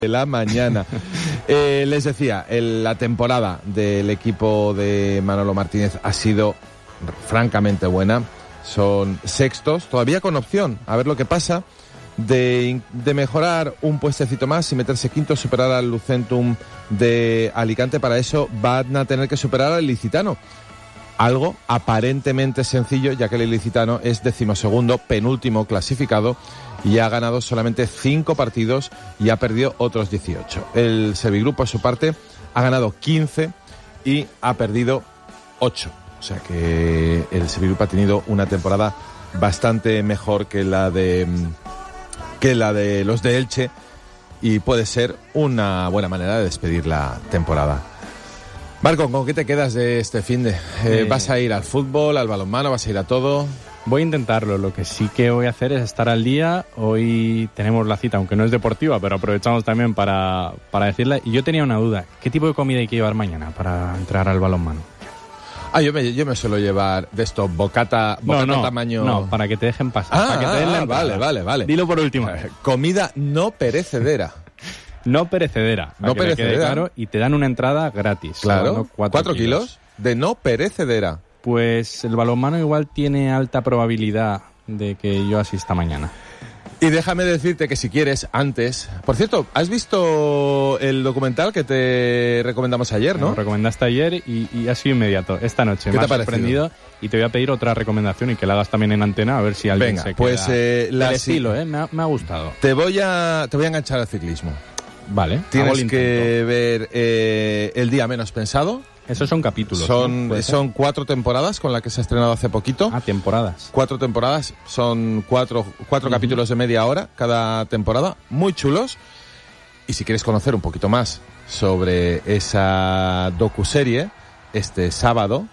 de la mañana. Les decía, la temporada del equipo de Manolo Martínez ha sido francamente buena. Son sextos, todavía con opción, a ver lo que pasa, de mejorar un puestecito más y meterse quinto, superar al Lucentum de Alicante. Para eso van a tener que superar al Ilicitano. Algo aparentemente sencillo, ya que el Ilicitano es 12º, penúltimo clasificado, y ha ganado solamente 5 partidos y ha perdido otros 18. El Sevigroup, por su parte, ha ganado 15 y ha perdido 8. O sea que el Sevigroup ha tenido una temporada bastante mejor que la de los de Elche, y puede ser una buena manera de despedir la temporada. Marco, ¿con qué te quedas de este finde? ¿Vas a ir al fútbol, al balonmano, vas a ir a todo? Voy a intentarlo. Lo que sí que voy a hacer es estar al día. Hoy tenemos la cita, aunque no es deportiva, pero aprovechamos también para decirla. Y yo tenía una duda. ¿Qué tipo de comida hay que llevar mañana para entrar al balonmano? Yo me suelo llevar de esto, bocata tamaño... No, para que te dejen pasar. Para que te den la entrada. Vale. Dilo por último. Comida no perecedera. No perecedera. No perecedera. Claro, y te dan una entrada gratis. Claro, 4 kilos de no perecedera. Pues el balonmano igual tiene alta probabilidad de que yo asista mañana. Y déjame decirte que si quieres, antes... Por cierto, ¿has visto el documental que te recomendamos ayer, no? Lo recomendaste ayer y ha sido inmediato. Esta noche ¿Qué me te ha ha sorprendido y te voy a pedir otra recomendación y que la hagas también en antena, a ver si alguien se queda. Pues el estilo, me ha gustado. Te voy a enganchar al ciclismo. Vale. Tienes que ver El día menos pensado. Esos son capítulos. Son 4 temporadas con la que se ha estrenado hace poquito. Temporadas. 4 temporadas, son 4 capítulos de media hora cada temporada, muy chulos. Y si quieres conocer un poquito más sobre esa docuserie, este sábado,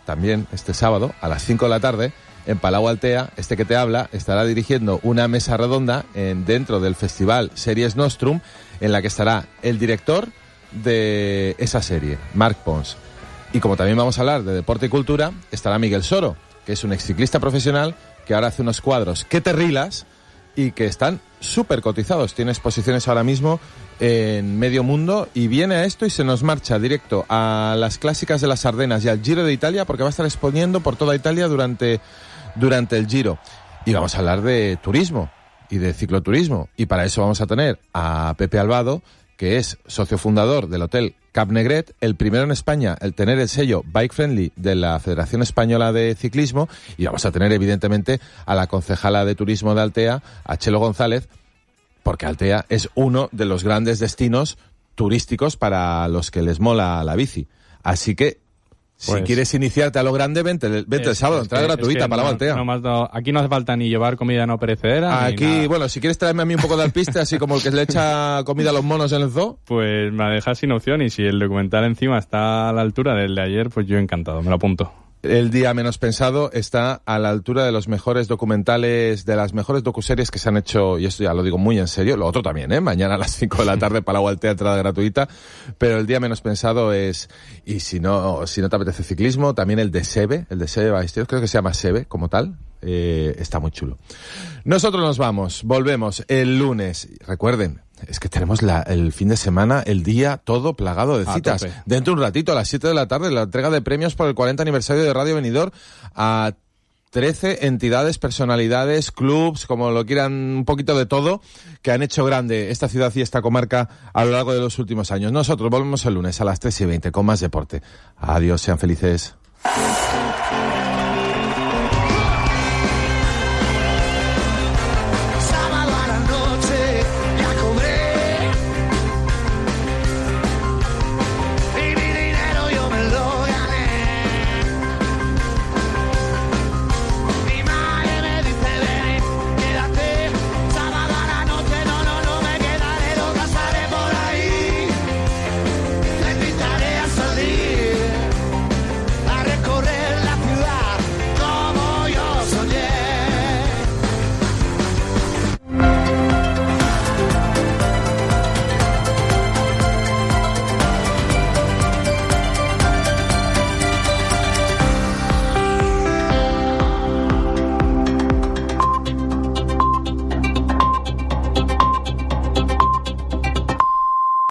a las 5 de la tarde, en Palau Altea, que te habla estará dirigiendo una mesa redonda dentro del festival Series Nostrum, en la que estará el director de esa serie, Marc Pons. Y como también vamos a hablar de deporte y cultura, estará Miguel Soro, que es un exciclista profesional que ahora hace unos cuadros que te rilas y que están súper cotizados. Tiene exposiciones ahora mismo en medio mundo y viene a esto y se nos marcha directo a las clásicas de las Ardenas y al Giro de Italia, porque va a estar exponiendo por toda Italia durante el Giro. Y vamos a hablar de turismo y de cicloturismo. Y para eso vamos a tener a Pepe Albado, que es socio fundador del Hotel Cap Negret, el primero en España el tener el sello Bike Friendly de la Federación Española de Ciclismo, y vamos a tener evidentemente a la concejala de turismo de Altea, a Chelo González, porque Altea es uno de los grandes destinos turísticos para los que les mola la bici. Así que si quieres iniciarte a lo grande, vente el sábado, entrada gratuita para la Altea. Aquí no hace falta ni llevar comida no perecedera. Aquí, bueno, si quieres traerme a mí un poco de alpiste, así como el que le echa comida a los monos en el zoo. Pues me dejas sin opción, y si el documental encima está a la altura del de ayer, pues yo encantado, me lo apunto. El día menos pensado está a la altura de los mejores documentales, de las mejores docuseries que se han hecho, y esto ya lo digo muy en serio, lo otro también, mañana a las 5 de la tarde Palau Altea, entrada gratuita, pero el día menos pensado es, y si no te apetece ciclismo, también el de Sebe Ballesteros, creo que se llama Sebe como tal, está muy chulo. Nosotros nos vamos, volvemos el lunes, recuerden, es que tenemos el fin de semana, el día todo plagado de citas. Dentro de un ratito, a las 7 de la tarde, la entrega de premios por el 40 aniversario de Radio Benidorm a 13 entidades, personalidades, clubs, como lo quieran, un poquito de todo, que han hecho grande esta ciudad y esta comarca a lo largo de los últimos años. Nosotros volvemos el lunes a las 3:20 con más deporte. Adiós, sean felices.